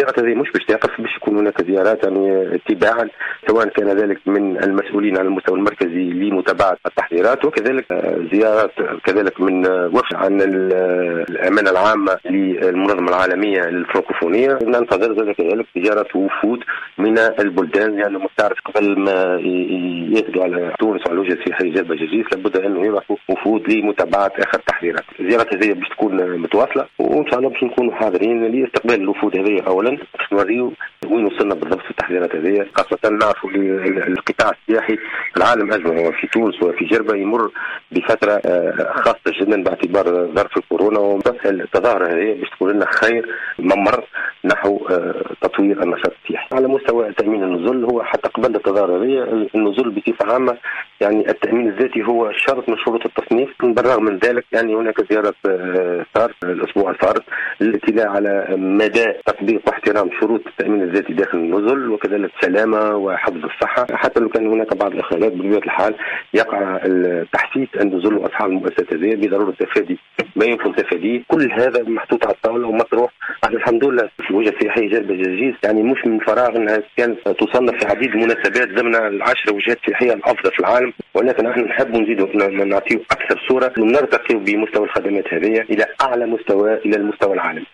الزيارات هذه مش باش توقف، باش يكون هناك زيارات يعني اتباعا، سواء كان ذلك من المسؤولين على المستوى المركزي لمتابعه التحضيرات، وكذلك زيارات كذلك من وفد عن الامانه العامه للمنظمه العالميه للفرنكوفونيه. ننتظر كذلك زياره وفود من البلدان، لانه يعني تعرف قبل ما يهدوا على تونس وعلى الوجهه السياحيه جلب جرجيس لابد انه يبعثوا وفود لمتابعه اخر التحضيرات. الزيارات هذه باش تكون متواصله، وان شاء الله باش نكونوا حاضرين لاستقبال الوفود هذه اولا، باش نوريو وين وصلنا بالضبط في التحضيرات هذه، خاصه نعرفوا القطاع السياحي في العالم اجمع وفي تونس وفي جربه يمر بفتره خاصه جدا باعتبار ظرف الكورونا، التظاهره هذه باش تكون لنا خير ممر نحو تطوير النشاط السياحي. على مستوى تامين النزل، هو حتى قبل التظاهره هذه النزل بصفه عامه يعني التامين الذاتي هو شرط من شروط التصنيف. بالرغم من ذلك يعني هناك زياره صارت الاسبوع الفارط للاطلاع على مدى تطبيق واحترام شروط التامين الذاتي داخل النزل، وكذلك سلامه وحفظ الصحه. حتى لو كان هناك بعض الاخراجات بطبيعه الحال يقع تحسيس النزل واصحاب المؤسسات هذه بضروره تفادي ما يمكن تفاديه. كل هذا محطوط على الطاوله ومطروح. احنا الحمد لله في الوجهه السياحيه جلب جرجيس يعني مش من فراغ انها كانت تصنف في عديد المناسبات ضمن العشر وجهات سياحيه الافضل في العالم، ولكن احنا نحب نزيدوا نعطيه اكثر صوره ونرتقي بمستوى الخدمات هذه الى اعلى مستوى، الى المستوى العالمي.